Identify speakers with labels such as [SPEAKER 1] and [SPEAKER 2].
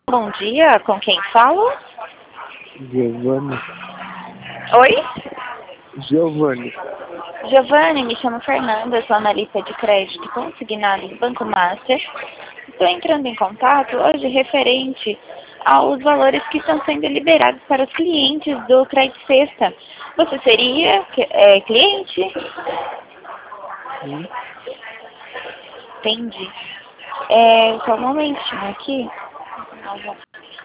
[SPEAKER 1] Bom dia, com quem falo?
[SPEAKER 2] Giovanni.
[SPEAKER 1] Oi?
[SPEAKER 2] Giovanni.
[SPEAKER 1] Giovanni, me chamo Fernanda, sou analista de crédito consignado do Banco Master. Estou entrando em contato hoje referente aos valores que estão sendo liberados para os clientes do Crédito Sexta. Você seria cliente?
[SPEAKER 2] Sim.
[SPEAKER 1] Entendi. Só um momentinho aqui.